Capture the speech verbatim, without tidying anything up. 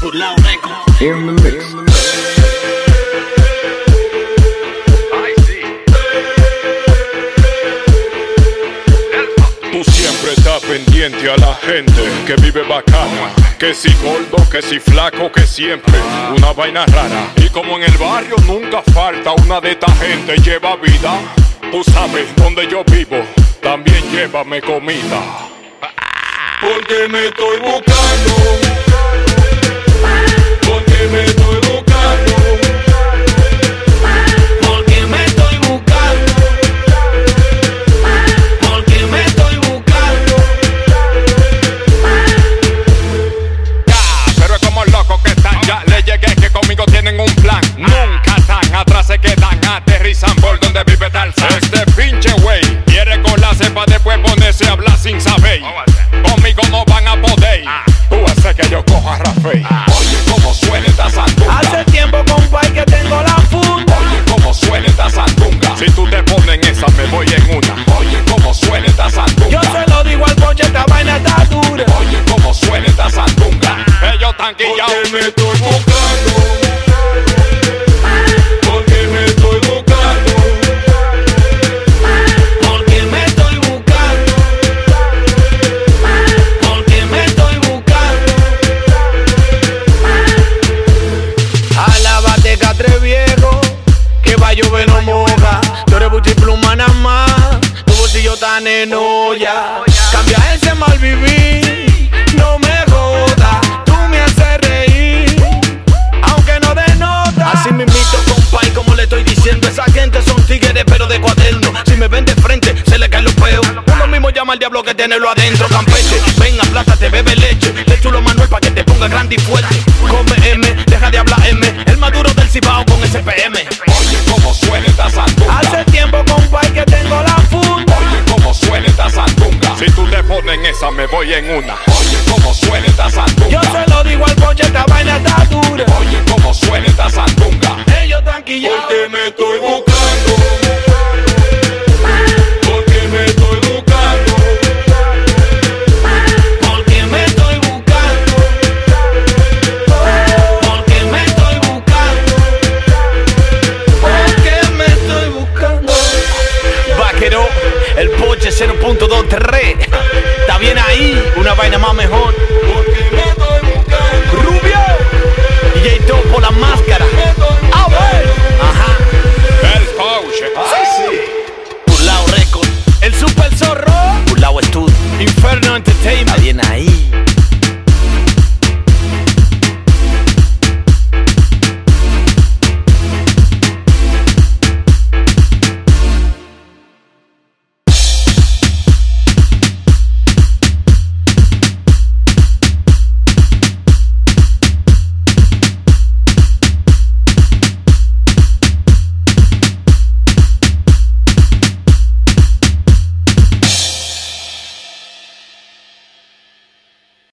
Put Loud Records in the mix. Tú siempre estás pendiente a la gente que vive bacana, que si gordo, que si flaco, que siempre una vaina rara. Y como en el barrio nunca falta una de esta gente lleva vida, tú sabes donde yo vivo, también llévame comida. Porque me estoy buscando, porque me estoy buscando, porque me estoy buscando, porque me estoy buscando. ya, pero es como loco que están. Ya le llegué que conmigo tienen un plan. Nunca están, atrás se quedan, aterrizan por donde vive Tarzán. Este pinche güey quiere colarse pa' después ponerse a hablar sin saber. Conmigo no van a poder. Tú haces que yo coja a Rafael. Oye, cómo suena esta sandunga. Hace tiempo, compay, que tengo la funda. Oye, cómo suena esta sandunga. Si tú te pones en esa, me voy en una. Oye, cómo suena esta sandunga. Yo se lo digo al poche, esta vaina está dura. Oye, cómo suena esta sandunga. Ellos están quillados. Porque me estoy buscando. Porque me estoy buscando. Porque me estoy buscando. Porque me estoy buscando. Alábate, catre viejo, que va a llover no moja. Tú eres buchi pluma nada más, tu bolsillo tan en olla. Cambia ese mal vivir, no me jodas. Tú me haces reír, aunque no denota. Así mismito, compay, como le estoy diciendo, esa gente son tigres pero de cuaderno. Si me ven de frente, se le caen los peos. Uno mismo llama al diablo que tiene lo adentro. Campeche, ven, aplátate, bebe leche. Le chulo Manuel pa' que te ponga grande y fuerte. Come M, deja de hablar M. El más duro del Cibao con S P M. Oye, cómo suena esta sandunga. Hace tiempo, compay, que tengo la funda. Oye, cómo suena esta sandunga. Si tú te pones en esa, me voy en una. Oye, cómo suena esta sandunga. Yo se lo digo al poche, esta vaina está dura. Oye, cómo suena esta sandunga. Ellos tranquilos. Porque me estoy buscando.